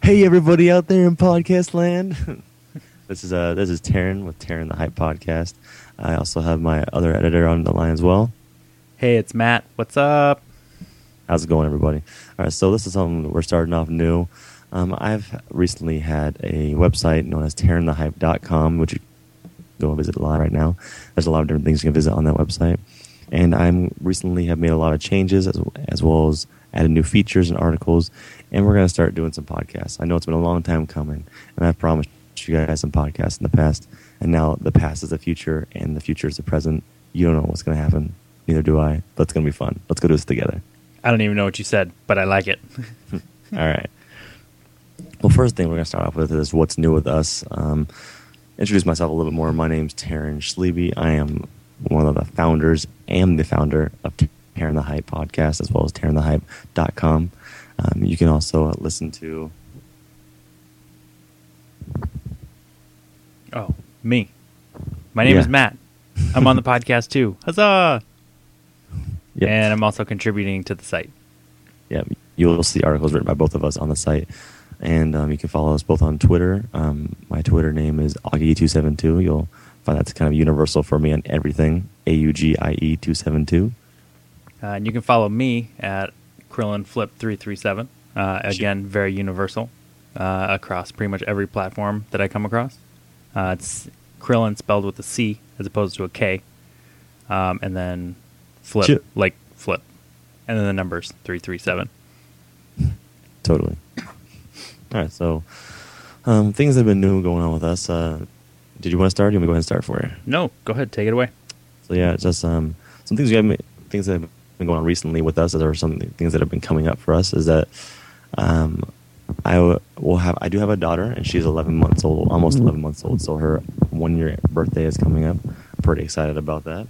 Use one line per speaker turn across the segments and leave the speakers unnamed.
Hey, everybody out there in podcast land. This is Taryn with Taryn the Hype Podcast. I also have my other editor on the line as well.
Hey, it's Matt. What's up?
How's it going, everybody? All right, so this is something we're starting off new. I've recently had a website known as TarynTheHype.com, which you can go visit live right now. There's a lot of different things you can visit on that website. And I recently have made a lot of changes as well as added new features and articles. And we're going to start doing some podcasts. I know it's been a long time coming, and I've promised you guys some podcasts in the past. And now the past is the future, and the future is the present. You don't know what's going to happen. Neither do I. But it's going to be fun. Let's go do this together.
I don't even know what you said, but I like it.
All right. Well, first thing we're going to start off with is what's new with us. Introduce myself a little bit more. My name's Taryn Schliebe. I am one of the founders and the founder of Taryn the Hype Podcast, as well as TarynTheHype.com. You can also listen to...
Oh, me. My name is Matt. I'm on the podcast too. Huzzah!
Yep.
And I'm also contributing to the site.
Yeah, you'll see articles written by both of us on the site. And you can follow us both on Twitter. My Twitter name is Augie272. You'll find that's kind of universal for me on everything. AUGIE272.
And you can follow me at KrillinFlip337. Again, very universal across pretty much every platform that I come across. It's Krillin spelled with a C as opposed to a K. And then flip, like flip. And then the numbers, 337.
Totally. All right, so things that have been new going on with us. Did you want to start? Or do you want me to go ahead and start for you?
No, go ahead. Take it away.
So yeah, it's just some things things that have been going on recently with us, or some things that have been coming up for us, is that I do have a daughter, and she's 11 months old, almost 11 months old. So her 1-year birthday is coming up. I'm pretty excited about that.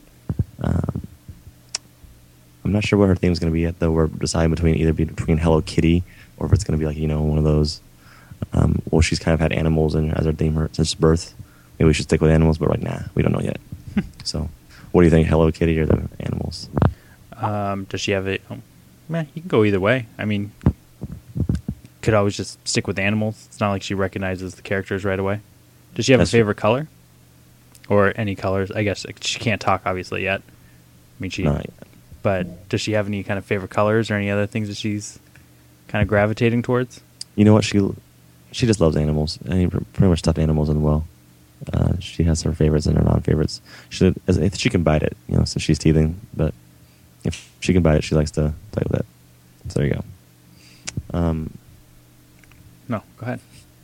I'm not sure what her theme is going to be yet, though. We're deciding between Hello Kitty, or if it's going to be like, one of those. Well, she's kind of had animals as her theme since birth. Maybe we should stick with animals, but right now we don't know yet. So, what do you think, Hello Kitty or the animals?
Does she have it? You can go either way. I mean, could always just stick with animals. It's not like she recognizes the characters right away. Does she have a favorite color? Or any colors? I guess she can't talk, obviously, yet. I mean,
Not yet.
But does she have any kind of favorite colors or any other things that she's kind of gravitating towards?
You know what? She just loves animals. Pretty much stuffed animals as well. She has her favorites and her non-favorites. If she can bite it, since she's teething. But if she can bite it, she likes to play with it. So there you go.
No, go ahead.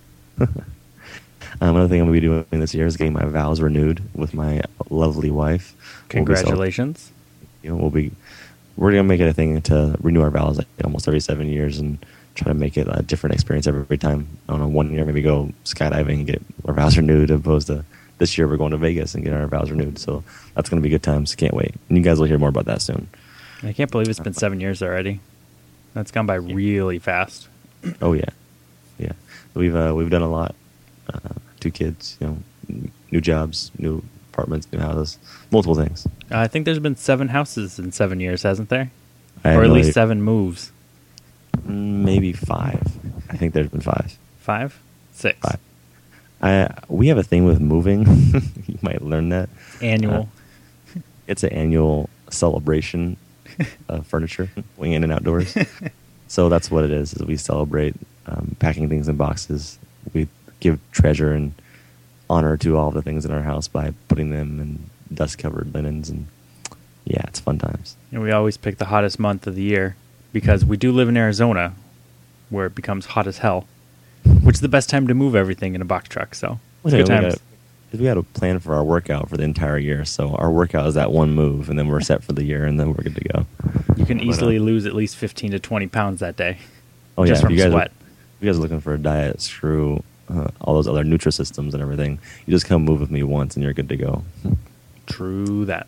Another thing I'm going to be doing this year is getting my vows renewed with my lovely wife.
Congratulations.
We're going to make it a thing to renew our vows like almost every 7 years and try to make it a different experience every time. I don't know, 1 year maybe go skydiving and get our vows renewed, as opposed to this year we're going to Vegas and getting our vows renewed. So that's going to be good times. Can't wait. And you guys will hear more about that soon.
I can't believe it's been 7 years already. That's gone by really fast.
Oh yeah, yeah. We've done a lot. 2 kids, new jobs, new apartments, new houses, multiple things.
I think there's been 7 houses in 7 years, hasn't there?
Or
at least 7 moves.
Maybe 5. I think there's been 5.
5? 6.
5. We have a thing with moving. You might learn that.
Annual.
It's an annual celebration of furniture, going in and outdoors. So that's what it is we celebrate packing things in boxes. We give treasure and honor to all the things in our house by putting them in dust-covered linens. And yeah, it's fun times.
And we always pick the hottest month of the year because we do live in Arizona, where it becomes hot as hell, which is the best time to move everything in a box truck. So it's good times.
We got to plan for our workout for the entire year. So our workout is that one move, and then we're set for the year, and then we're good to go.
You can easily lose at least 15 to 20 pounds that day.
Oh,
just
yeah.
from sweat.
If you guys are looking for a diet, screw all those other Nutrisystems and everything. You just come move with me once, and you're good to go.
True that.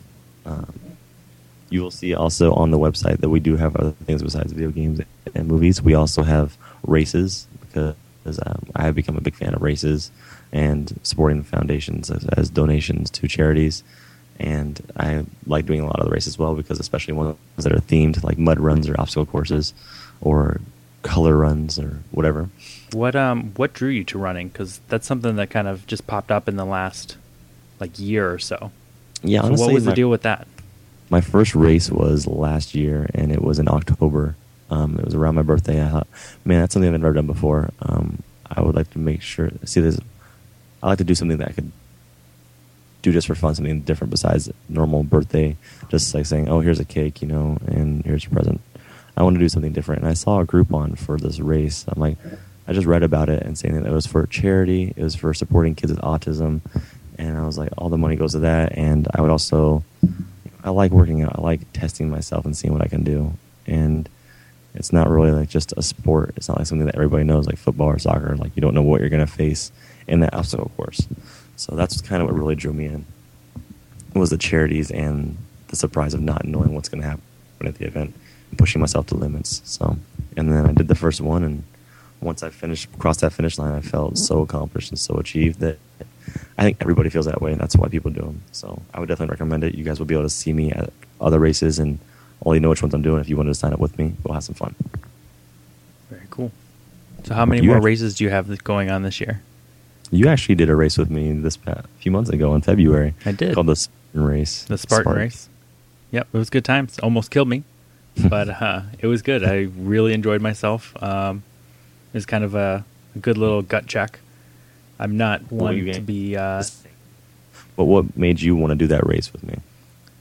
You will see also on the website that we do have other things besides video games and movies. We also have races, because I have become a big fan of races and supporting foundations as donations to charities. And I like doing a lot of the races as well, because especially ones that are themed, like mud runs or obstacle courses or color runs or whatever.
What drew you to running? Because that's something that kind of just popped up in the last like year or so.
Yeah,
So
honestly,
what was the deal with that?
my first race was last year, and it was in October. It was around my birthday. I thought, man, that's something I've never done before. I would like to make sure, see this. I like to do something that I could do just for fun, something different besides normal birthday. Just like saying, oh, here's a cake, and here's your present. I want to do something different. And I saw a Groupon for this race. I'm like, I just read about it and saying that it was for charity. It was for supporting kids with autism. And I was like, all the money goes to that. And I would also, I like working out. I like testing myself and seeing what I can do. And it's not really like just a sport. It's not like something that everybody knows, like football or soccer. Like you don't know what you're going to face in that obstacle course. So that's kind of what really drew me in. It was the charities and the surprise of not knowing what's going to happen at the event, and pushing myself to limits. So, and then I did the first one, and once I crossed that finish line, I felt so accomplished and so achieved that I think everybody feels that way, and that's why people do them. So I would definitely recommend it. You guys will be able to see me at other races and already know which ones I'm doing. If you wanted to sign up with me, we'll have some fun.
Very cool. So how many more races do you have going on this year?
You actually did a race with me a few months ago in February.
I did.
Called the Spartan Race.
The Spartan Race. Yep, it was good times. Almost killed me, but it was good. I really enjoyed myself. It was kind of a good little gut check. I'm not one to be...
But what made you want to do that race with me?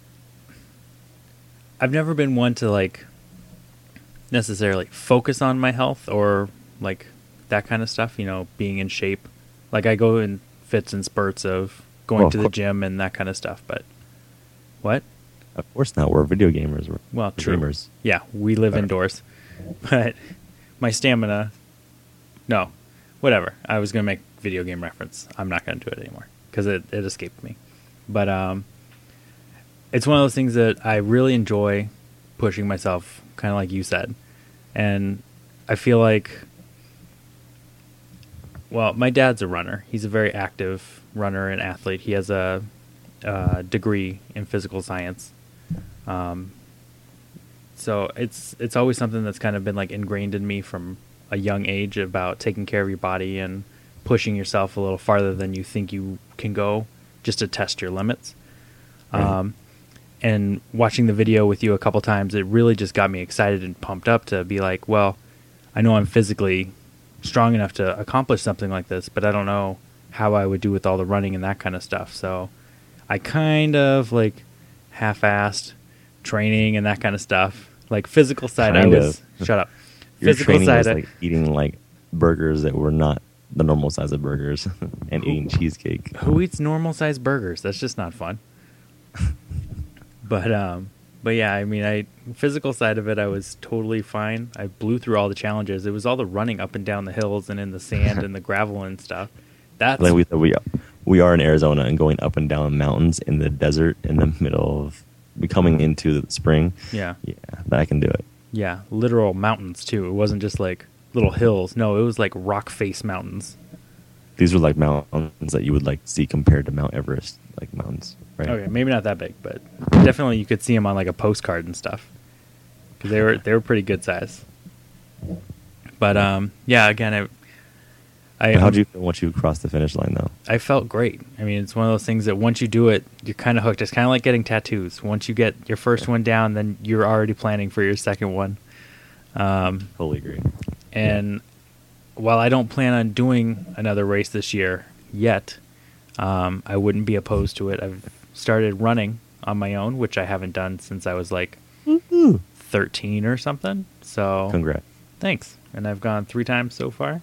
I've never been one to like necessarily focus on my health or like that kind of stuff, being in shape. Like I go in fits and spurts of going to the gym and that kind of stuff, but what?
Of course not. We're video gamers.
Well, true.
Gamers.
Yeah, we live indoors. But my stamina, no, whatever. I was going to make video game reference. I'm not going to do it anymore because it escaped me. But it's one of those things that I really enjoy pushing myself, kind of like you said. And I feel like, well, my dad's a runner. He's a very active runner and athlete. He has a degree in physical science. So it's always something that's kind of been like ingrained in me from a young age about taking care of your body and pushing yourself a little farther than you think you can go just to test your limits. Right. And watching the video with you a couple times, it really just got me excited and pumped up to be like, well, I know I'm physically strong enough to accomplish something like this, but I don't know how I would do with all the running and that kind of stuff. So I kind of like half-assed training and that kind of stuff. Like physical side, shut up.
Your physical side was like eating like burgers that were not the normal size of burgers and eating cheesecake.
Who eats normal size burgers? That's just not fun. But yeah, I mean, physical side of it, I was totally fine. I blew through all the challenges. It was all the running up and down the hills and in the sand and the gravel and stuff. That's
like we are in Arizona and going up and down mountains in the desert in the middle of coming into the spring.
Yeah,
that I can do it.
Yeah, literal mountains too. It wasn't just like little hills. No, it was like rock face mountains.
These were like mountains that you would like see compared to Mount Everest, like mountains, right?
Okay, maybe not that big, but definitely you could see them on like a postcard and stuff because they were pretty good size. But yeah, again,
how'd you feel once you crossed the finish line, though?
I felt great. I mean, it's one of those things that once you do it, you're kind of hooked. It's kind of like getting tattoos. Once you get your first one down, then you're already planning for your second one.
Totally agree.
And while I don't plan on doing another race this year yet, I wouldn't be opposed to it. I've started running on my own, which I haven't done since I was like 13 or something. So
congrats.
Thanks. And I've gone 3 times so far.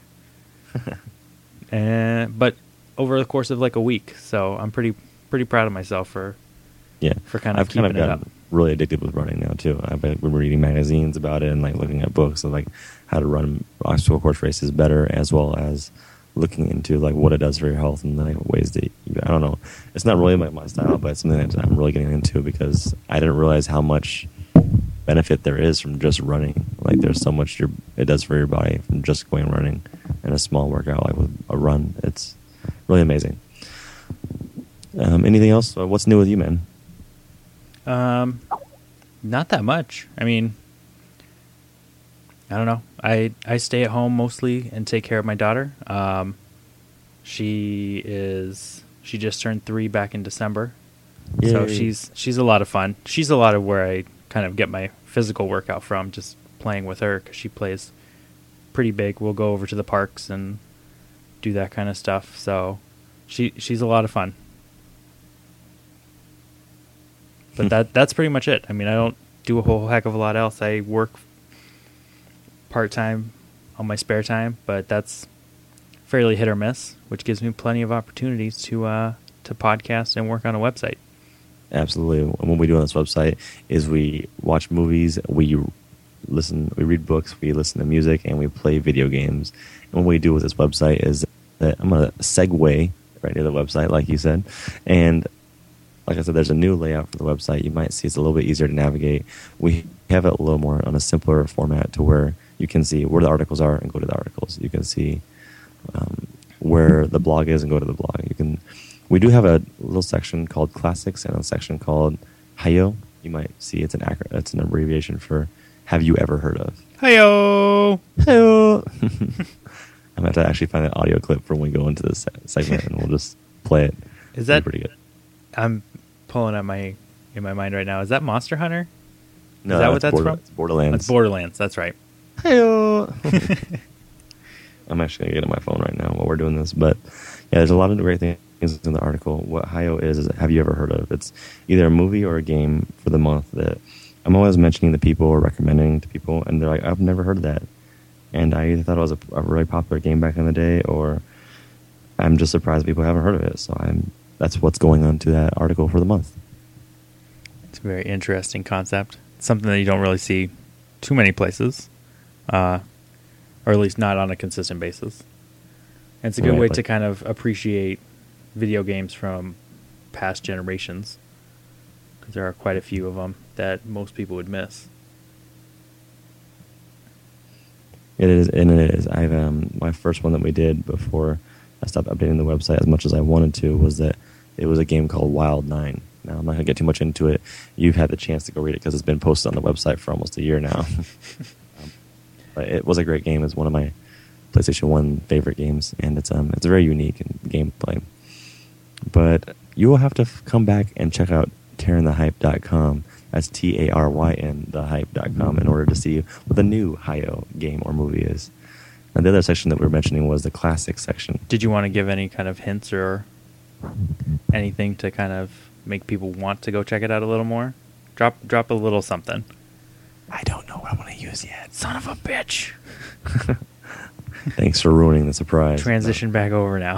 But over the course of like a week, so I'm pretty proud of myself for kind of keeping it up.
Really addicted with running now too. I've been reading magazines about it and like looking at books of like how to run obstacle course races better, as well as looking into like what it does for your health and like ways that I don't know. It's not really my style, but it's something that I'm really getting into because I didn't realize how much benefit there is from just running. Like there's so much it does for your body from just going running and a small workout like with a run. It's really amazing. Anything else? What's new with you, man?
Not that much. I mean, I don't know. I stay at home mostly and take care of my daughter. She just turned 3 back in December.
Yay.
So she's a lot of fun. She's a lot of where I kind of get my physical workout from, just playing with her because she plays pretty big. We'll go over to the parks and do that kind of stuff. So she's a lot of fun. But that's pretty much it. I mean, I don't do a whole heck of a lot else. I work part-time on my spare time, but that's fairly hit or miss, which gives me plenty of opportunities to podcast and work on a website.
Absolutely. And what we do on this website is we watch movies, we read books, we listen to music, and we play video games. And what we do with this website is that I'm going to segue right near the website, like you said. And like I said, there's a new layout for the website. You might see it's a little bit easier to navigate. We have it a little more on a simpler format to where you can see where the articles are and go to the articles. You can see where the blog is and go to the blog. We do have a little section called Classics and a section called Hayo. You might see it's an abbreviation for Have You Ever Heard Of?
Hayo!
Hayo! I'm going to have to actually find an audio clip for when we go into this segment, and we'll just play it.
Is that
pretty good?
I'm pulling up in my mind right now. Is that Monster Hunter?
No,
is that what that's from?
It's Borderlands.
That's Borderlands. That's right.
Hayo! I'm actually going to get on my phone right now while we're doing this. But yeah, there's a lot of great things in the article. What Hayo is Have You Ever Heard Of? It's either a movie or a game for the month that I'm always mentioning to people or recommending to people, and they're like, I've never heard of that. And I either thought it was a really popular game back in the day, or I'm just surprised people haven't heard of it. So that's what's going on to that article for the month.
It's a very interesting concept. It's something that you don't really see too many places, or at least not on a consistent basis. And it's a good way to kind of appreciate video games from past generations, because there are quite a few of them that most people would miss.
It is, and it is. My first one that we did before I stopped updating the website as much as I wanted to was that it was a game called Wild 9. Now, I'm not going to get too much into it. You've had the chance to go read it because it's been posted on the website for almost a year now. But it was a great game. It's one of my PlayStation 1 favorite games, and it's very unique in gameplay. But you will have to come back and check out TarynTheHype.com. That's TARYN, thehype.com, in order to see what the new Hayo game or movie is. And the other section that we were mentioning was the classic section.
Did you want to give any kind of hints or anything to kind of make people want to go check it out a little more? Drop a little something.
I don't know what I'm going to use yet.
Son of a bitch.
Thanks for ruining the surprise.
Transition back over now.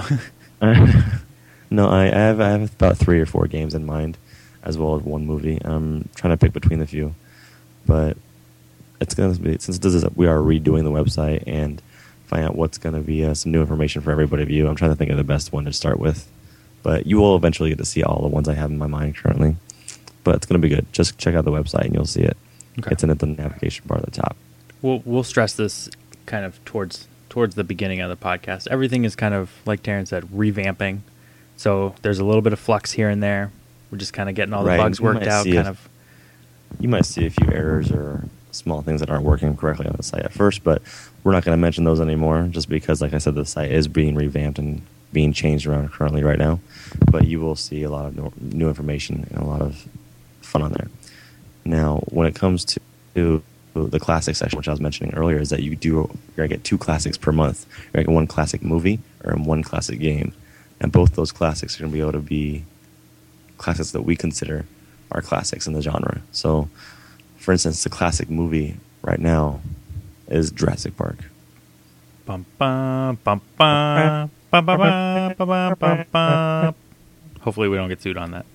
No, I have about 3 or 4 games in mind, as well as one movie. I'm trying to pick between the few, but it's going to be, since we are redoing the website and find out what's going to be some new information for everybody of you. I'm trying to think of the best one to start with, but you will eventually get to see all the ones I have in my mind currently. But it's going to be good. Just check out the website and you'll see it. Okay. It's in the navigation bar at the top.
We'll stress this kind of towards the beginning of the podcast. Everything is kind of, like Taryn said, revamping. So there's a little bit of flux here and there. We're just kind of getting all the bugs worked out.
You might see a few errors or small things that aren't working correctly on the site at first, but we're not going to mention those anymore just because, like I said, the site is being revamped and being changed around currently right now. But you will see a lot of new information and a lot of fun on there. Now, when it comes to the classic section, which I was mentioning earlier, is that you're going to get 2 classics per month. You're going to get 1 classic movie or 1 classic game. And both those classics are going to be able to be classics that we consider are classics in the genre. So, for instance, the classic movie right now is Jurassic Park.
Bum, bum, bum, bum, bum, bum, bum, bum, bum, bum. Hopefully we don't get sued on that.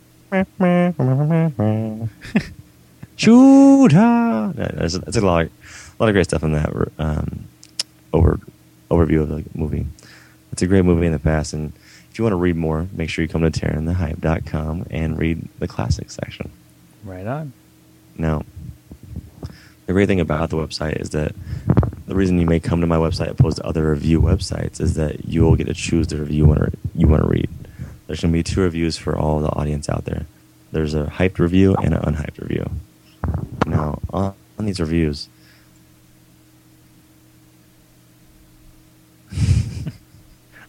Shooter! It's a lot of great stuff in that overview of the movie. It's a great movie in the past, and if you want to read more, make sure you come to TarynTheHype.com and read the classics section.
Right on.
Now, the great thing about the website is that the reason you may come to my website opposed to other review websites is that you will get to choose the review you want to read. There's going to be 2 reviews for all the audience out there. There's a hyped review and an unhyped review. Now, on these reviews,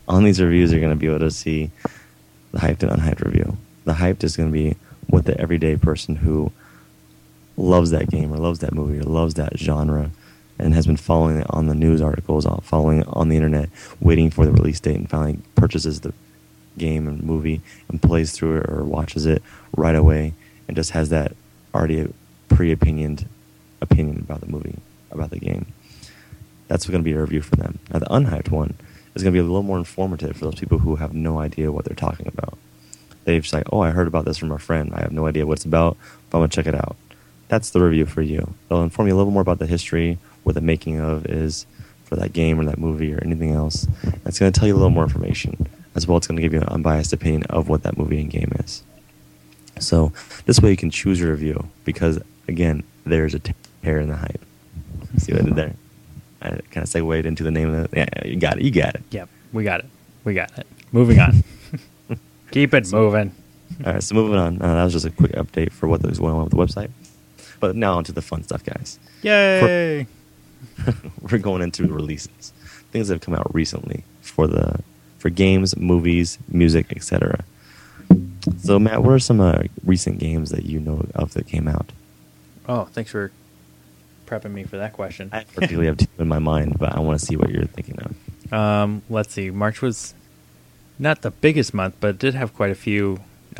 On these reviews, you're going to be able to see the hyped and unhyped review. The hyped is going to be what the everyday person who loves that game or loves that movie or loves that genre and has been following it on the news articles, following it on the internet, waiting for the release date, and finally purchases the game and movie and plays through it or watches it right away and just has that already pre-opinioned opinion about the movie, about the game. That's going to be a review for them. Now, the unhyped one is going to be a little more informative for those people who have no idea what they're talking about. They've just like, oh, I heard about this from a friend. I have no idea what it's about, but I'm going to check it out. That's the review for you. They'll inform you a little more about the history, what the making of is for that game or that movie or anything else. It's going to tell you a little more information. As well, it's going to give you an unbiased opinion of what that movie and game is. So this way you can choose your review because, again, there's a tear in the hype. See what I did there? I kind of segued into the name of it. Yeah, you got it. You got it.
Yep, we got it. Moving on. Keep it moving.
All right, so moving on. That was just a quick update for what was going on with the website. But now onto the fun stuff, guys.
Yay!
We're going into releases, things that have come out recently for games, movies, music, etc. So, Matt, what are some recent games that you know of that came out?
Oh, thanks for prepping me for that question.
I particularly have two in my mind, but I want to see what you're thinking of.
Let's see. March was not the biggest month, but it did have quite a few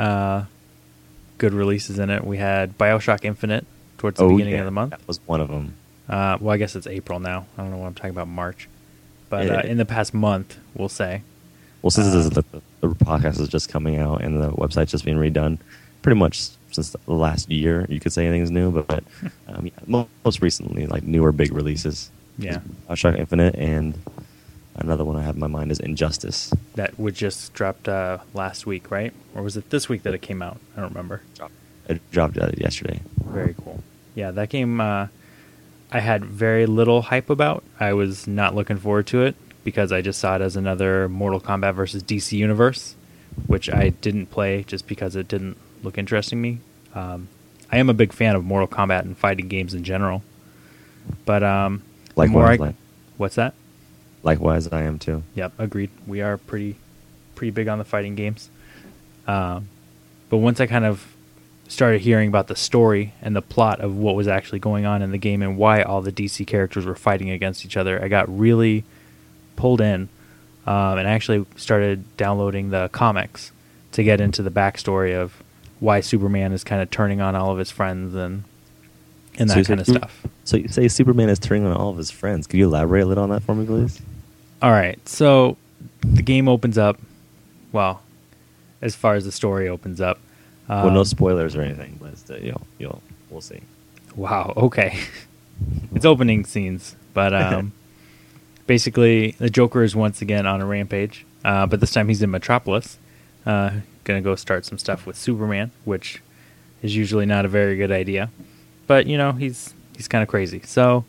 good releases in it. We had BioShock Infinite towards the beginning of the month.
That was one of them.
Well, I guess it's April now. I don't know what I'm talking about, March. But in the past month, we'll say.
Well, since the podcast is just coming out and the website's just being redone, pretty much since the last year, you could say anything's new. But most recently, like newer big releases.
Yeah.
BioShock Infinite, and another one I have in my mind is Injustice.
That would just dropped last week, right? Or was it this week that it came out? I don't remember.
It dropped yesterday.
Very cool. Yeah, that game I had very little hype about. I was not looking forward to it because I just saw it as another Mortal Kombat versus DC Universe, which I didn't play just because it didn't look interesting to me. I am a big fan of Mortal Kombat and fighting games in general. But
likewise,
what's that?
Likewise, I am too.
Yep, agreed. We are pretty big on the fighting games. But once I kind of started hearing about the story and the plot of what was actually going on in the game and why all the DC characters were fighting against each other, I got really pulled in and actually started downloading the comics to get into the backstory of why Superman is kind of turning on all of his friends and that kind of stuff.
So you say Superman is turning on all of his friends. Could you elaborate a little on that for me, please?
All right. So the game opens up, well, as far as the story opens up.
Well, no spoilers or anything, but we'll see.
Wow. Okay. It's opening scenes, but basically the Joker is once again on a rampage, but this time he's in Metropolis. Gonna go start some stuff with Superman, which is usually not a very good idea, but he's kind of crazy. So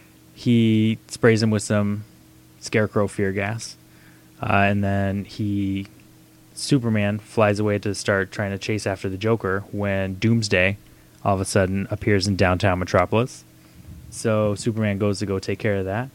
he sprays him with some Scarecrow fear gas, and then Superman flies away to start trying to chase after the Joker when Doomsday all of a sudden appears in downtown Metropolis. So Superman goes to go take care of that.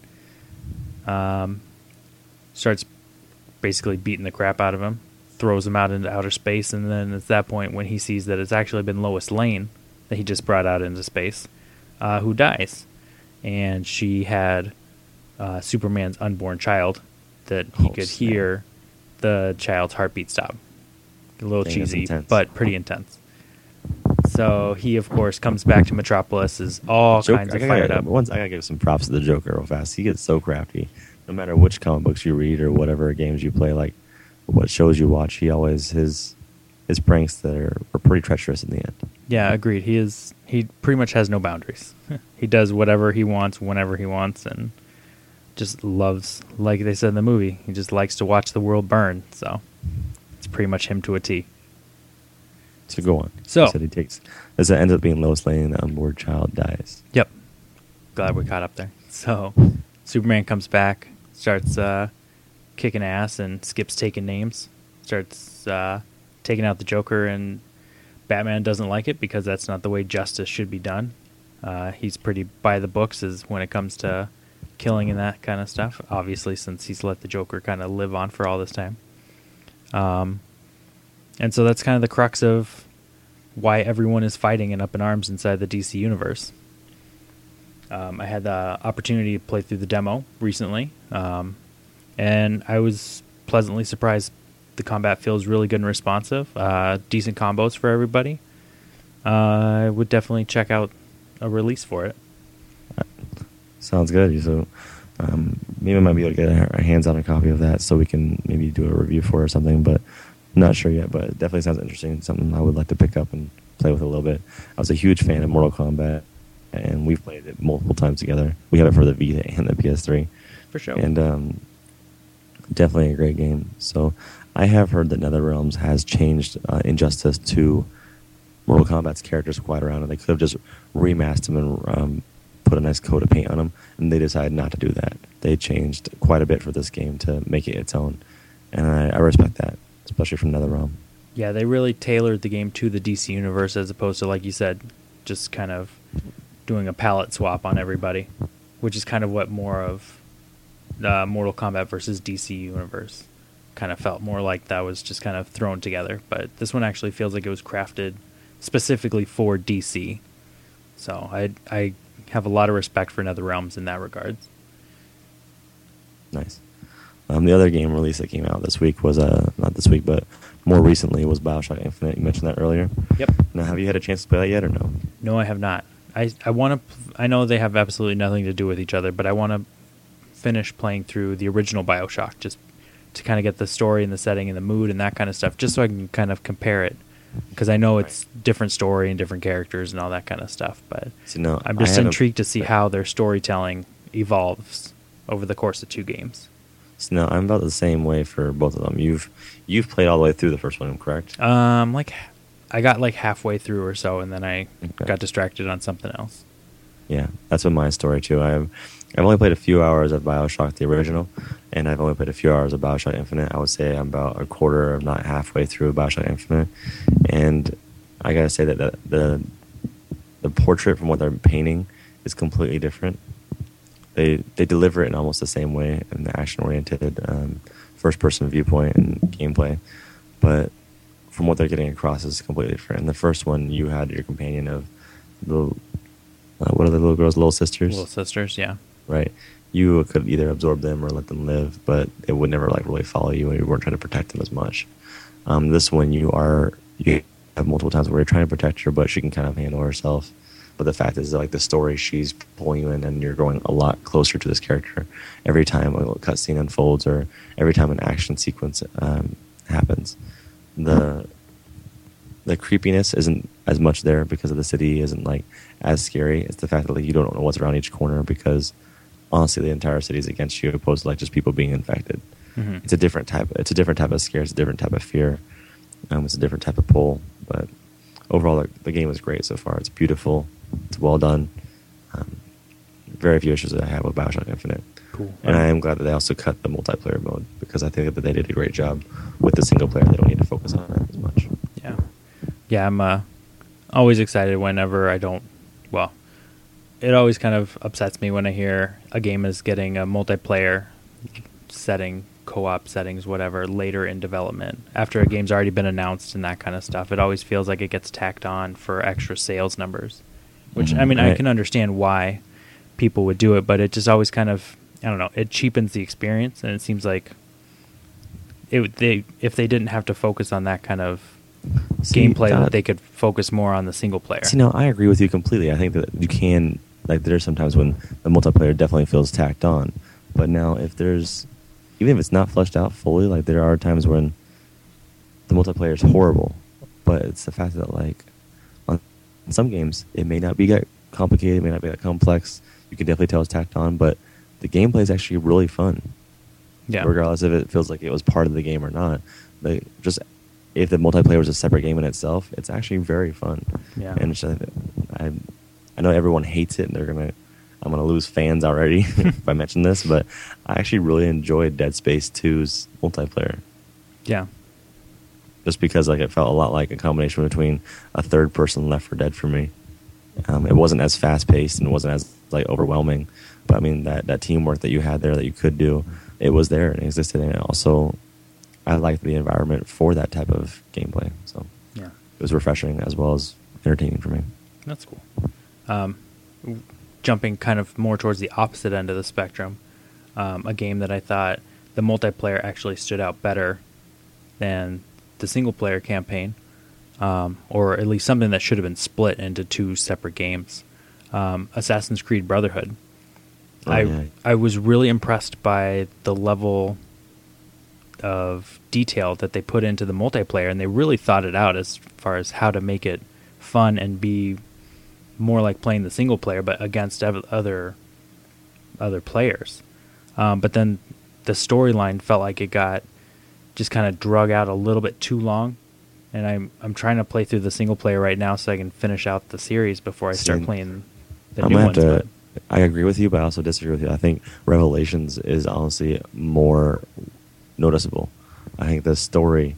Starts basically beating the crap out of him, throws him out into outer space, and then it's that point when he sees that it's actually been Lois Lane that he just brought out into space, who dies. And she had Superman's unborn child that he could hear the child's heartbeat stop. A little cheesy, but pretty intense. So he, of course, comes back to Metropolis, is all kinds of fired up.
Once I gotta give some props to the Joker real fast. He gets so crafty. No matter which comic books you read or whatever games you play, like what shows you watch, he always his pranks that are pretty treacherous in the end.
Yeah, agreed. He pretty much has no boundaries. He does whatever he wants, whenever he wants, and just loves, like they said in the movie, he just likes to watch the world burn. So it's pretty much him to a T.
So go on.
So
he as it ends up being Lois Lane, the unborn child dies.
Yep. Glad we caught up there. So Superman comes back, starts kicking ass, and skips taking names. Starts taking out the Joker, and Batman doesn't like it because that's not the way justice should be done. He's pretty by the books as when it comes to killing and that kind of stuff. Obviously, since he's let the Joker kind of live on for all this time. And so that's kind of the crux of why everyone is fighting and up in arms inside the DC universe. I had the opportunity to play through the demo recently, and I was pleasantly surprised. The combat feels really good and responsive. Decent combos for everybody. I would definitely check out a release for it.
Sounds good. So maybe I might be able to get our hands on a copy of that so we can maybe do a review for it or something, but I'm not sure yet. But it definitely sounds interesting. Something I would like to pick up and play with a little bit. I was a huge fan of Mortal Kombat, and we've played it multiple times together. We have it for the Vita and the PS3.
For sure.
And definitely a great game. So I have heard that NetherRealms has changed Injustice to Mortal Kombat's characters quite around, and they could have just remastered them and put a nice coat of paint on them, and they decided not to do that. They changed quite a bit for this game to make it its own, and I respect that, especially from NetherRealm.
Yeah, they really tailored the game to the DC universe as opposed to, like you said, just kind of doing a palette swap on everybody, which is kind of what more of Mortal Kombat versus DC universe kind of felt more like. That was just kind of thrown together, but this one actually feels like it was crafted specifically for DC. So I have a lot of respect for NetherRealms in that regard.
Nice. The other game release that came out this week was not this week, but more recently was BioShock Infinite. You mentioned that earlier.
Yep.
Now, have you had a chance to play that yet, or no?
No, I have not. I want to. I know they have absolutely nothing to do with each other, but I want to finish playing through the original BioShock just to kind of get the story and the setting and the mood and that kind of stuff, just so I can kind of compare it. Because I know it's different story and different characters and all that kind of stuff, but I'm just intrigued to see how their storytelling evolves over the course of 2 games.
So no, I'm about the same way for both of them. You've played all the way through the first one, correct?
Like I got like halfway through or so, and then I got distracted on something else.
Yeah, that's been my story too. I've only played a few hours of BioShock the original, and I've only played a few hours of BioShock Infinite. I would say I'm about a quarter, if not halfway through BioShock Infinite, and I gotta say that the portrait from what they're painting is completely different. They deliver it in almost the same way in the action-oriented first-person viewpoint and gameplay, but from what they're getting across is completely different. In the first one, you had your companion of the what are the little girls? Little sisters?
Little sisters, yeah.
Right. You could either absorb them or let them live, but it would never like really follow you, and you weren't trying to protect them as much. This one, you have multiple times where you're trying to protect her, but she can kind of handle herself. But the fact is that, like, the story, she's pulling you in, and you're going a lot closer to this character every time a cutscene unfolds or every time an action sequence happens. The creepiness isn't as much there because of the city isn't like as scary. It's the fact that like you don't know what's around each corner because honestly the entire city is against you opposed to like just people being infected. Mm-hmm. It's a different type of scare. It's a different type of fear. It's a different type of pull. But overall, the game is great so far. It's beautiful. It's well done. Very few issues that I have with BioShock Infinite.
Cool.
And I am glad that they also cut the multiplayer mode because I think that they did a great job with the single player. They don't need to focus on it as much.
Yeah. Yeah, I'm always excited whenever I don't... Well, it always kind of upsets me when I hear a game is getting a multiplayer setting, co-op settings, whatever, later in development. After a game's already been announced and that kind of stuff, it always feels like it gets tacked on for extra sales numbers. Which, I mean, I can understand why people would do it, but it just always kind of... I don't know, it cheapens the experience, and it seems like if they didn't have to focus on that kind of gameplay, that they could focus more on the single player.
See, no, I agree with you completely. I think that you can, like, there's sometimes when the multiplayer definitely feels tacked on, but now even if it's not fleshed out fully, like, there are times when the multiplayer is horrible, but it's the fact that, like, on some games, it may not be that complicated, it may not be that complex, you can definitely tell it's tacked on, but the gameplay is actually really fun. Yeah. Regardless if it feels like it was part of the game or not. If the multiplayer was a separate game in itself, it's actually very fun.
Yeah.
And I know everyone hates it, and I'm gonna lose fans already if I mention this, but I actually really enjoyed Dead Space 2's multiplayer.
Yeah.
Just because like it felt a lot like a combination between a third person Left 4 Dead for me. It wasn't as fast paced and it wasn't as like overwhelming. But I mean that teamwork that you had there that you could do, it was there and it existed. And also, I liked the environment for that type of gameplay. So
Yeah.
it was refreshing as well as entertaining for me.
That's cool. Jumping kind of more towards the opposite end of the spectrum, a game that I thought the multiplayer actually stood out better than the single-player campaign, or at least something that should have been split into two separate games. Assassin's Creed Brotherhood. I was really impressed by the level of detail that they put into the multiplayer, and they really thought it out as far as how to make it fun and be more like playing the single player, but against other players. But then the storyline felt like it got just kind of drug out a little bit too long, and I'm trying to play through the single player right now so I can finish out the series before I start playing the new ones.
I agree with you, but I also disagree with you. I think Revelations is honestly more noticeable. I think the story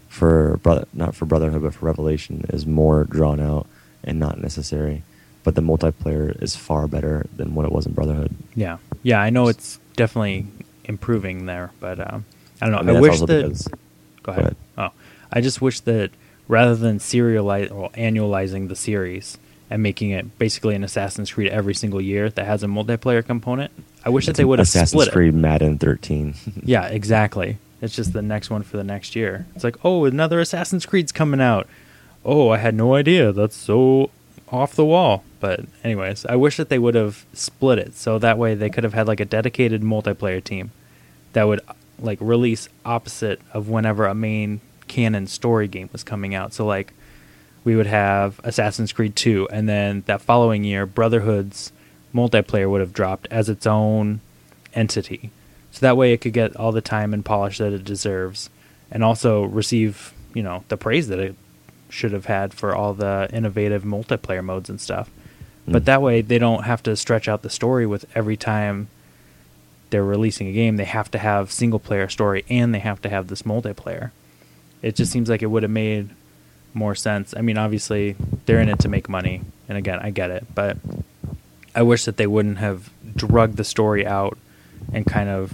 not for Brotherhood, but for Revelation is more drawn out and not necessary. But the multiplayer is far better than what it was in Brotherhood.
Yeah, I know it's definitely improving there, but I don't know.
I mean,
I wish that. Go ahead. Oh, I just wish that rather than annualizing the series and making it basically an Assassin's Creed every single year that has a multiplayer component, I wish that they would have split it.
Assassin's Creed Madden 13.
Yeah, exactly. It's just the next one for the next year. It's like, oh, another Assassin's Creed's coming out. Oh, I had no idea. That's so off the wall. But anyways, I wish that they would have split it so that way they could have had like a dedicated multiplayer team that would like release opposite of whenever a main canon story game was coming out. So like we would have Assassin's Creed 2, and then that following year, Brotherhood's multiplayer would have dropped as its own entity. So that way it could get all the time and polish that it deserves, and also receive, the praise that it should have had for all the innovative multiplayer modes and stuff. But that way they don't have to stretch out the story with every time they're releasing a game. They have to have single-player story, and they have to have this multiplayer. It just seems like it would have made more sense. I mean, obviously, they're in it to make money, and again, I get it, but I wish that they wouldn't have drugged the story out and kind of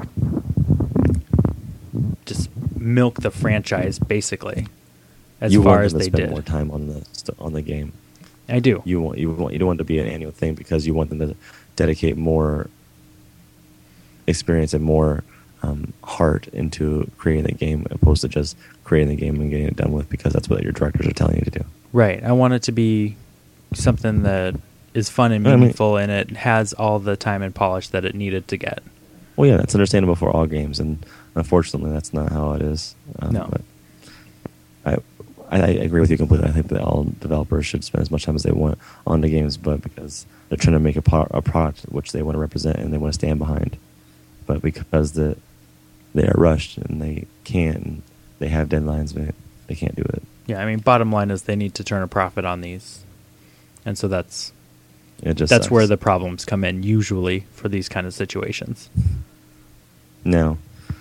just milk the franchise, basically, as far as they did.
You want them to spend more time on the game.
I do.
You don't want it to be an annual thing because you want them to dedicate more experience and more heart into creating the game, opposed to just creating the game and getting it done with because that's what your directors are telling you to do.
Right. I want it to be something that is fun and meaningful, and it has all the time and polish that it needed to get.
Well, yeah, that's understandable for all games, and unfortunately, that's not how it is.
No.
But I agree with you completely. I think that all developers should spend as much time as they want on the games, but because they're trying to make a product which they want to represent and they want to stand behind. But because they are rushed and they can't, they have deadlines, they can't do it.
Yeah, I mean, bottom line is they need to turn a profit on these, and so that's
sucks.
Where the problems come in usually for these kind of situations.
Now,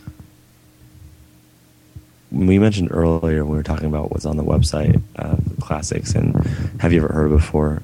we mentioned earlier when we were talking about what's on the website, classics, and have you ever heard before?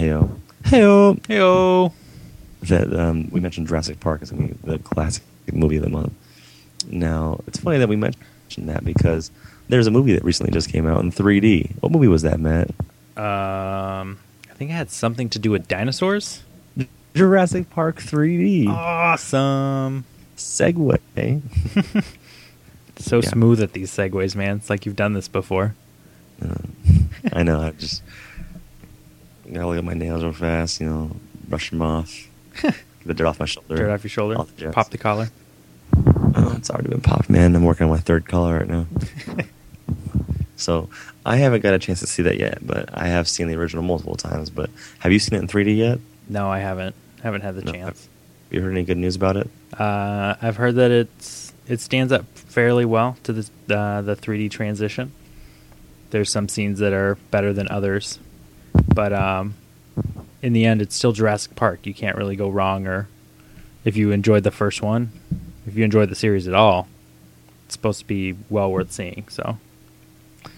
Heyo. That we mentioned Jurassic Park as going to be the classic movie of the month. Now, it's funny that we mentioned that because there's a movie that recently just came out in 3D. What movie was that, Matt?
I think it had something to do with dinosaurs.
Jurassic Park 3D.
Awesome.
Segue.
So smooth at these segues, man. It's like you've done this before.
I know. I just gotta look at my nails real fast, brush them off. Get the dirt off my shoulder.
Dirt off your shoulder? Pop the collar?
Oh, it's already been popped, man. I'm working on my third collar right now. So, I haven't got a chance to see that yet, but I have seen the original multiple times. But have you seen it in 3D yet?
No, I haven't. Haven't had the chance.
Have you heard any good news about it?
I've heard that it stands up fairly well to the 3D transition. There's some scenes that are better than others, but in the end, it's still Jurassic Park. You can't really go wrong. Or if you enjoyed the first one, if you enjoyed the series at all, it's supposed to be well worth seeing. So,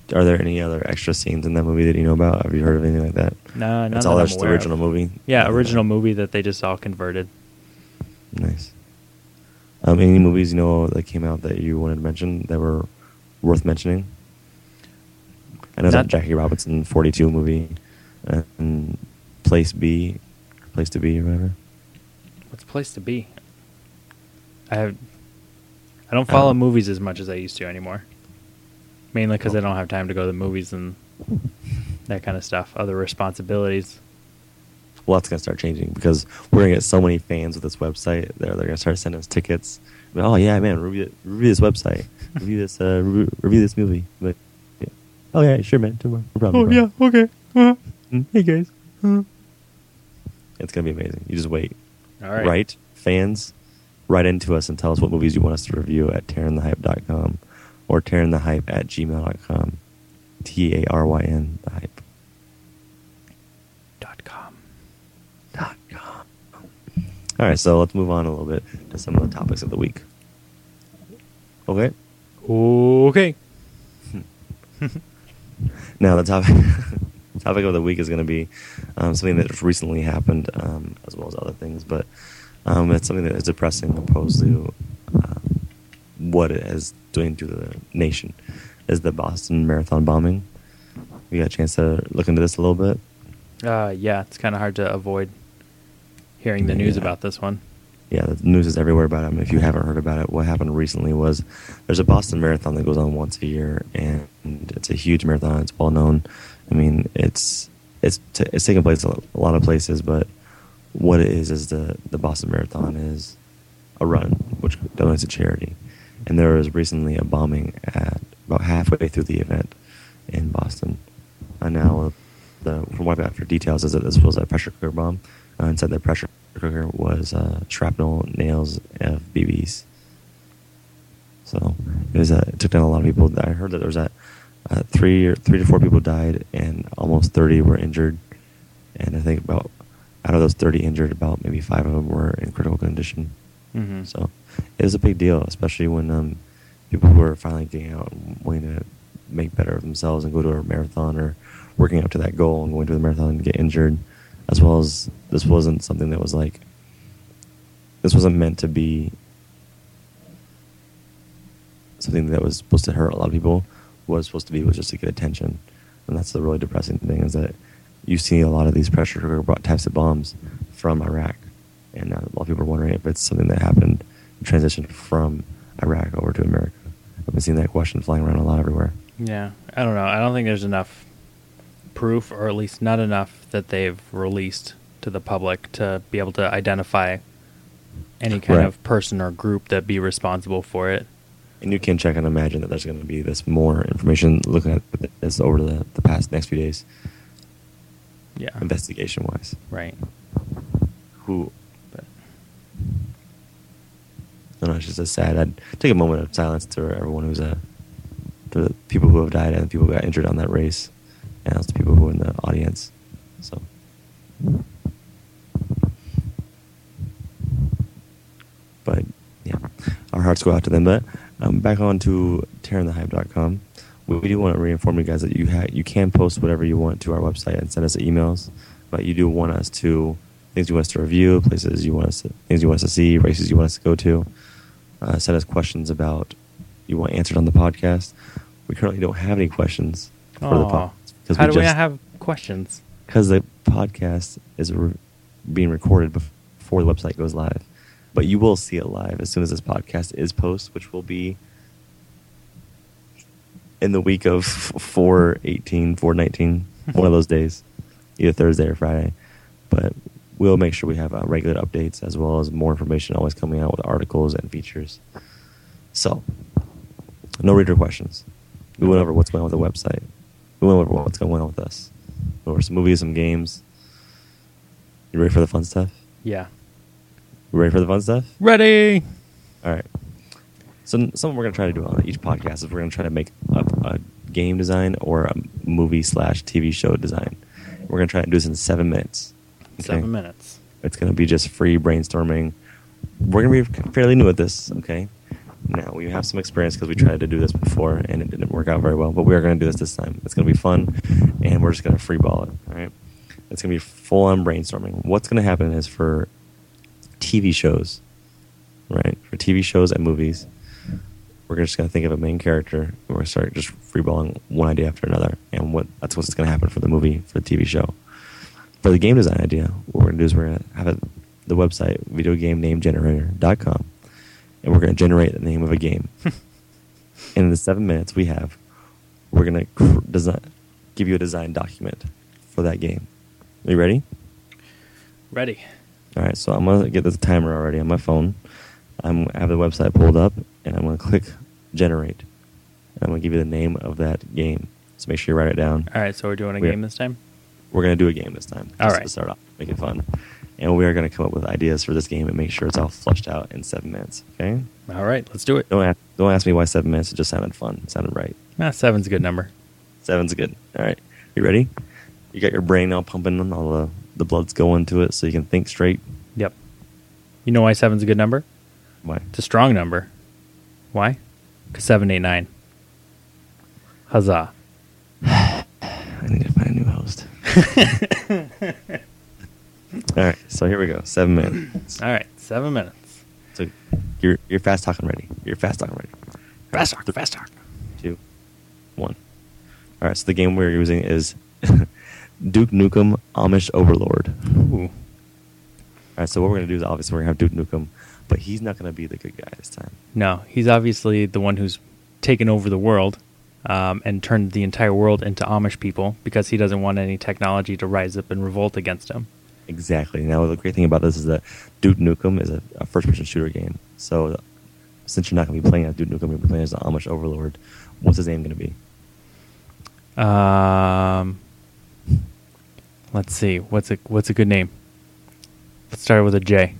Are there any other extra scenes in that movie that you know about? Have you heard of anything like that?
No,
It's
none
all
that I'm
just the
aware
original
of.
movie?
Yeah, original movie that they just all converted.
Nice. Any movies you know that came out that you wanted to mention that were worth mentioning? I know that Jackie Robinson 42 movie and Place to Be or whatever.
What's Place to Be? I don't follow movies as much as I used to anymore. Mainly because I don't have time to go to the movies and that kind of stuff. Other responsibilities.
Well, that's going to start changing because we're going to get so many fans with this website. They're going to start sending us tickets. Oh, yeah, man, review this website. Review this movie. But, yeah. Oh, yeah, sure, man. Tomorrow.
Yeah, okay.
Hey, guys. It's going to be amazing. You just wait.
All right.
Right? Fans, write into us and tell us what movies you want us to review at tarynthehype.com or tarynthehype@gmail.com. TARYN, the hype.
.com.
All right, so let's move on a little bit to some of the topics of the week. Okay?
Okay.
Now, the topic of the week is going to be something that just recently happened, as well as other things, but it's something that is depressing opposed to what it is doing to the nation, is the Boston Marathon bombing. We got a chance to look into this a little bit.
Yeah, it's kind of hard to avoid hearing the news about this one.
Yeah, the news is everywhere about it. I mean, if you haven't heard about it, what happened recently was there's a Boston Marathon that goes on once a year, and it's a huge marathon. It's well known. I mean, it's taking place a lot of places, but what it is the Boston Marathon is a run which donates to charity. And there was recently a bombing at about halfway through the event in Boston. And now, from what I got for details, is that this was a pressure cooker bomb. Inside the pressure cooker was shrapnel nails of BBs. So it took down a lot of people. I heard that there was three to four people died and almost 30 were injured. And I think out of those 30 injured, about maybe 5 of them were in critical condition.
Mm-hmm.
So it was a big deal, especially when people who were finally getting out and wanting to make better of themselves and go to a marathon or working up to that goal and going to the marathon and get injured. As well as this wasn't something that was this wasn't meant to be something that was supposed to hurt a lot of people. What it was supposed to be was just to get attention. And that's the really depressing thing, is that you see a lot of these pressure cooker types of bombs from Iraq. And a lot of people are wondering if it's something that happened, transitioned from Iraq over to America. I've been seeing that question flying around a lot everywhere.
Yeah, I don't know. I don't think there's enough proof, or at least not enough that they've released to the public to be able to identify any kind of person or group that be responsible for it.
And you can check and imagine that there's going to be this more information looking at this over the next few days.
Yeah.
Investigation-wise.
Right.
No, it's just sad. I'd take a moment of silence to everyone who's to the people who have died and the people who got injured on that race, and also the people who were in the audience. So, but yeah, our hearts go out to them. But back on to tarynthehype.com. We do want to reinform you guys that you can post whatever you want to our website and send us emails, but you do want us to things you want us to review, things you want us to see, races you want us to go to. Send us questions about you want answered on the podcast. We currently don't have any questions for the podcast.
How do we not have questions?
Because the podcast is being recorded before the website goes live. But you will see it live as soon as this podcast is posted, which will be in the week of 4/18, 4/19, one of those days, either Thursday or Friday. But we'll make sure we have regular updates as well as more information always coming out with articles and features. So, no reader questions. We went over what's going on with the website. We went over what's going on with us. We went over some movies, some games. You ready for the fun stuff?
Yeah.
You ready for the fun stuff?
Ready!
All right. So something we're going to try to do on each podcast is we're going to try to make up a game design or a movie/TV show design. We're going to try to do this in 7 minutes. Okay?
7 minutes.
It's going to be just free brainstorming. We're going to be fairly new at this, okay? Now, we have some experience because we tried to do this before and it didn't work out very well, but we are going to do this time. It's going to be fun, and we're just going to freeball it, all right? It's going to be full-on brainstorming. What's going to happen is for TV shows, right? For TV shows and movies, we're just going to think of a main character, and we're going to start just freeballing one idea after another, and that's what's going to happen for the movie, for the TV show. For the game design idea, what we're going to do is we're going to have the website, videoGameNameGenerator.com, and we're going to generate the name of a game. And in the 7 minutes we have, we're going to give you a design document for that game. Are you ready?
Ready.
All right, so I'm going to get this timer already on my phone. I have the website pulled up, and I'm going to click Generate. And I'm going to give you the name of that game. So make sure you write it down.
All right, so we're doing a game this time?
We're going to do a game this time.
All right.
To start off, make it fun. And we are going to come up with ideas for this game and make sure it's all flushed out in 7 minutes, okay?
All right, let's do it.
Don't ask me why 7 minutes. It just sounded fun. It sounded right.
7's a good number.
7's good. All right. You ready? You got your brain all pumping and all the blood's going to it so you can think straight?
Yep. You know why 7's a good number?
Why?
It's a strong number. Why? Because 7, 8, 9. Huzzah.
I need to find a new host. All right, so here we go. 7 minutes.
All right, 7 minutes.
So you're fast talking ready. Fast talk.
Fast talk.
2, 1. All right, so the game we're using is Duke Nukem Amish Overlord.
Ooh.
All right, so what we're going to do is obviously we're going to have Duke Nukem, but he's not going to be the good guy this time.
No, he's obviously the one who's taken over the world and turned the entire world into Amish people because he doesn't want any technology to rise up and revolt against him.
Exactly. Now, the great thing about this is that Duke Nukem is a first-person shooter game. So since you're not going to be playing as Duke Nukem, you're going to be playing as the Amish Overlord. What's his name going to be?
Let's see. What's a good name? Let's start with a J.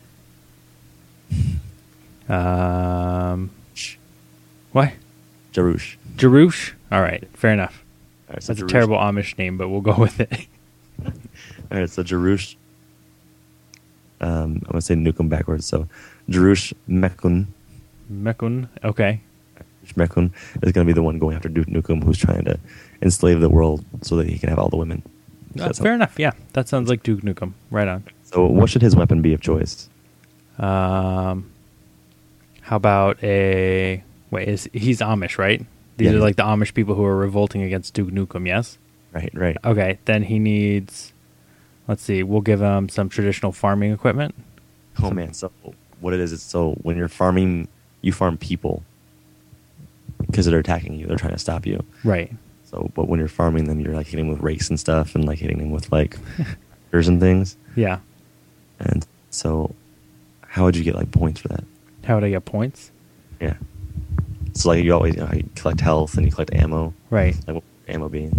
What?
Jarouche.
Jarouche? All right, fair enough.
All right, so
That's
Jarouche.
a terrible Amish name, but we'll go with it.
All right, so Jarouche. I'm going to say Nukem backwards. So Jarouche Mekun.
Mekun, okay.
Mekun is going to be the one going after Duke Nukem, who's trying to enslave the world so that he can have all the women.
Fair enough, yeah. That sounds like Duke Nukem. Right on.
So what should his weapon be of choice?
How about he's Amish, right? These
Yeah.
are like the Amish people who are revolting against Duke Nukem, yes?
Right.
Okay, then he needs, let's see, we'll give him some traditional farming equipment.
Oh, man. So what it is so when you're farming, you farm people because they're attacking you. They're trying to stop you.
Right.
So, but when you're farming them, you're like hitting them with rakes and stuff and like hitting them with like tractors and things.
Yeah.
And so how would you get like points for that?
How would I get points?
Yeah. So like you always you collect health and you collect ammo.
Right.
Like what would ammo be?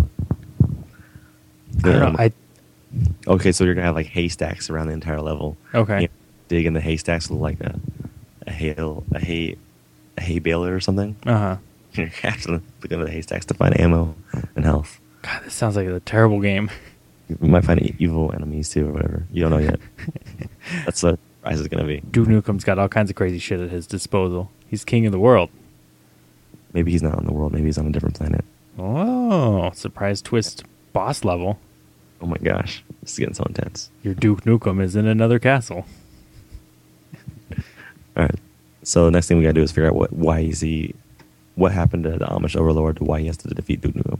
I don't know.
Okay, so you're gonna have like haystacks around the entire level.
Okay.
You dig in the haystacks with like a hay baler or something.
Uh-huh.
You have to look into the haystacks to find ammo and health.
God, this sounds like a terrible game.
You might find evil enemies too, or whatever. You don't know yet. That's what the prize is gonna be.
Duke Nukem's got all kinds of crazy shit at his disposal. He's king of the world.
Maybe he's not on the world. Maybe he's on a different planet.
Oh, surprise twist boss level.
Oh my gosh, this is getting so intense.
Your Duke Nukem is in another castle.
All right. So the next thing we gotta do is figure out what happened to the Amish Overlord, why he has to defeat Duke Nukem.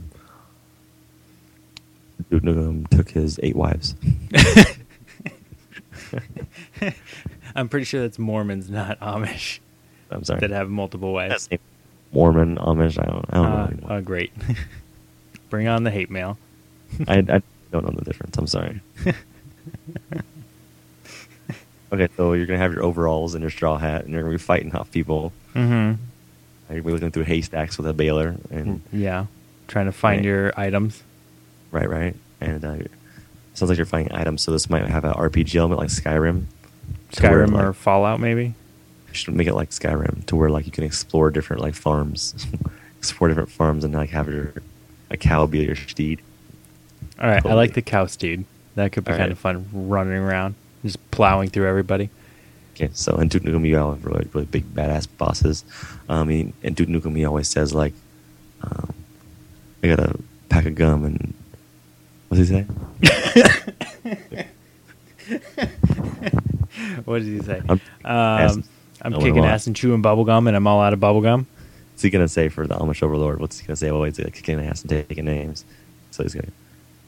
Duke Nukem took his 8 wives.
I'm pretty sure that's Mormons, not Amish,
I'm sorry.
that have multiple wives.
Mormon, Amish, I don't know anymore.
Great. Bring on the hate mail.
I don't know the difference. I'm sorry. Okay, so you're going to have your overalls and your straw hat, and you're going to be fighting off people.
Mm-hmm.
You're going to be looking through haystacks with a baler. And
Yeah. Trying to find your items.
Right. And sounds like you're finding items, so this might have an RPG element like Skyrim.
Skyrim
where,
or Fallout, maybe?
You should make it like Skyrim, to where like you can explore different like farms. Explore different farms and like have a cow be your steed.
All right,
Totally.
I like the cow steed. That could be
All
kind
right.
of fun, running around, just plowing through everybody.
Okay, so in Duke Nukem, you have really, really big badass bosses. In Duke Nukem, he always says like, "I got a pack of gum," and what does he say?
What did he say? I'm
No,
kicking
what?
ass and chewing bubblegum, and I'm all out of bubblegum.
What's he gonna say for the Amish Overlord? What's he gonna say? Oh, he's like kicking ass and taking names. So he's gonna,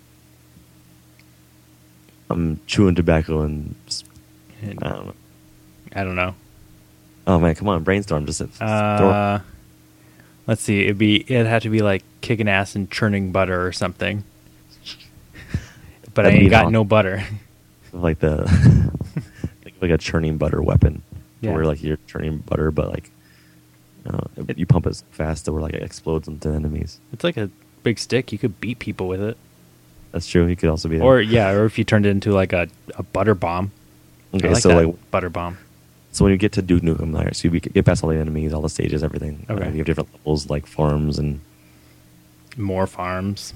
I'm chewing tobacco and I don't know.
I don't know.
Oh man, come on, brainstorm. Just throw.
Let's see. It'd have to be like kicking ass and churning butter or something. But I
That'd
ain't
be
got
awesome.
no butter.
Like the like a churning butter weapon,
Yeah.
where like you're churning butter, but like you pump it so fast that where like it explodes into enemies.
It's like a big stick. You could beat people with it.
That's true. He could also be.
Or if you turned it into like a butter bomb.
Okay,
I like
so
that,
like
butter bomb.
so when you get to Duke Nukem, like, so you get past all the enemies, all the stages, everything.
Okay.
You have different levels like farms and
More farms.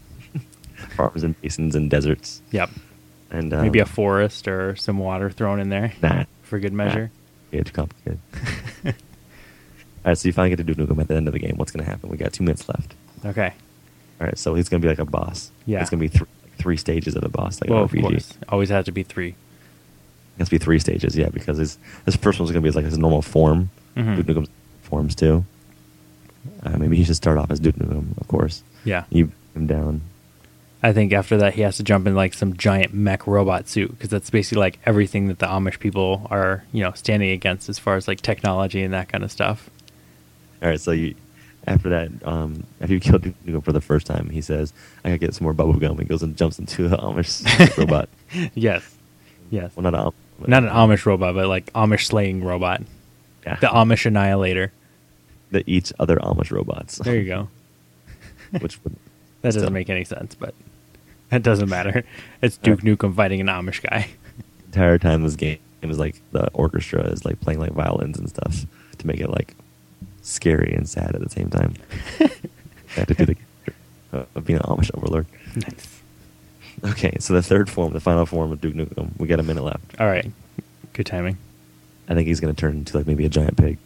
basins and deserts,
Yep.
and
Maybe a forest or some water thrown in there
nah,
for good measure.
yeah, too complicated. All right, so you finally get to Duke Nukem at the end of the game. What's going to happen? We got 2 minutes left.
Okay.
All right, so he's going to be like a boss.
Yeah.
It's going to be three stages of a boss, like
Well,
an
of
RPG.
course. Always has to be 3.
It has to be 3 stages, yeah, because his first one's going to be like his normal form.
Mhm.
Duke Nukem forms too. Maybe he should start off as Duke Nukem, of course.
Yeah.
You beat him down.
I think after that he has to jump in like some giant mech robot suit because that's basically like everything that the Amish people are, standing against as far as like technology and that kind of stuff.
All right, so after that, after you kill Duke Nukem for the first time, he says, "I gotta get some more bubble gum." He goes and jumps into the Amish robot.
Yes. Yes.
Well, not
Not an Amish robot, but like Amish slaying robot.
Yeah.
The Amish annihilator.
That eats other Amish robots.
There you go.
Which would
That doesn't
still-
make any sense, but it doesn't matter. It's Duke Nukem fighting an Amish guy.
the entire time this game is like the orchestra is like playing like violins and stuff to make it like scary and sad at the same time. I have to do the character of being an Amish overlord.
Nice.
Okay, so the final form of Duke Nukem. We got a minute left.
All right. Good timing.
I think he's gonna turn into like maybe a giant pig.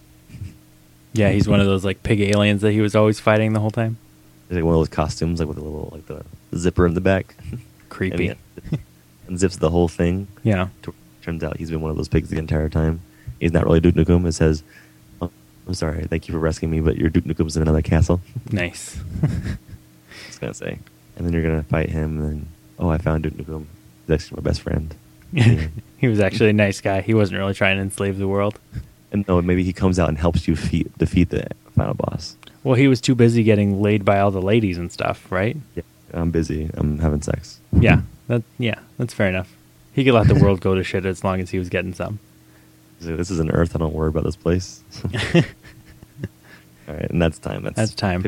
Yeah, he's one of those like pig aliens that he was always fighting the whole time.
It's like one of those costumes, like with a little like the zipper in the back.
Creepy.
And he unzips the whole thing.
Yeah.
Turns out he's been one of those pigs the entire time. He's not really Duke Nukem. It says, "Oh, I'm sorry, thank you for rescuing me, but your Duke Nukem's in another castle."
Nice.
It's gonna say, and then you're gonna fight him, and I found Duke Nukem. He's actually my best friend. Yeah.
He was actually a nice guy. He wasn't really trying to enslave the world.
And no, maybe he comes out and helps you defeat the final boss.
Well, he was too busy getting laid by all the ladies and stuff, right?
Yeah, I'm busy. I'm having sex.
Yeah. That's fair enough. He could let the world go to shit as long as he was getting some.
So this is an Earth. I don't worry about this place. All right, and that's time.
That's time.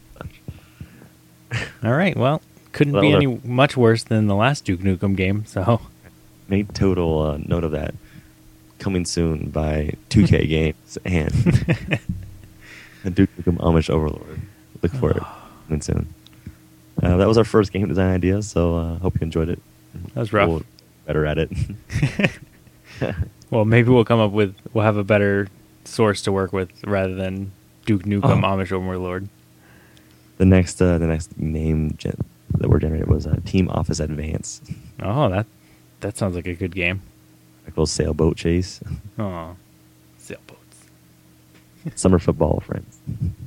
All right. Well, couldn't
Well,
be
look-
any much worse than the last Duke Nukem game. So,
Make total note of that. Coming soon by 2K Games and the Duke Nukem Amish Overlord. Look for it. Coming soon. That was our first game design idea, so hope you enjoyed it.
That was rough.
We'll get better at it.
well, maybe we'll have a better source to work with rather than Duke Nukem Amish Overlord.
The next name that were generated was Team Office Advance.
Oh, that sounds like a good game.
Like a little sailboat chase.
Oh, sailboats.
Summer football friends.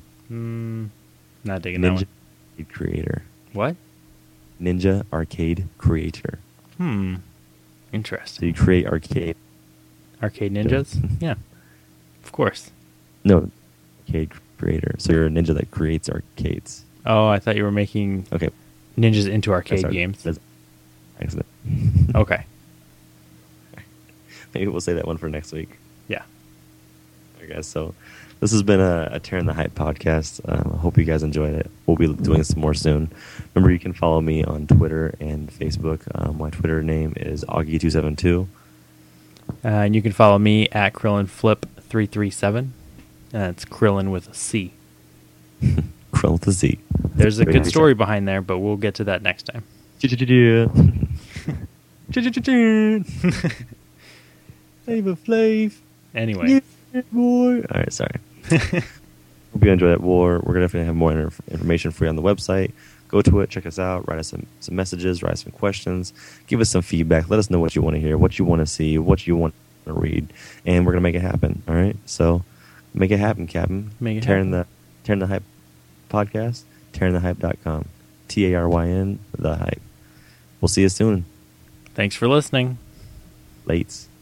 Not digging that
Ninja
one.
Arcade Creator.
What?
Ninja Arcade Creator. So
Interesting.
you create arcade.
Arcade ninjas? Yeah. Of course.
No, arcade creator. So you're a ninja that creates arcades.
Oh, I thought you were making
Okay.
ninjas into arcade
Sorry,
games.
that's accident.
Okay.
Maybe we'll say that one for next week.
Yeah.
All right, guys. So this has been a Tearing the Hype podcast. I hope you guys enjoyed it. We'll be doing some more soon. Remember, you can follow me on Twitter and Facebook. My Twitter name is Augie272.
And you can follow me at KrillinFlip337. That's Krillin with a C.
Krill with a Z.
There's a good story behind there, but we'll get to that next time. Flavor Flav.
Anyway.
Yeah, boy. All right, sorry. Hope you enjoy that war. We're going to have more information for you on the website. Go to it, check us out, write us some messages, write us some questions, give us some feedback. Let us know what you want to hear, what you want to see, what you want to read, and we're going to make it happen. All right? So make it happen, Captain.
Make it
Tearing
happen.
the Hype podcast, tearingthehype.com. TARYN, The Hype. We'll see you soon.
Thanks for listening.
Lates.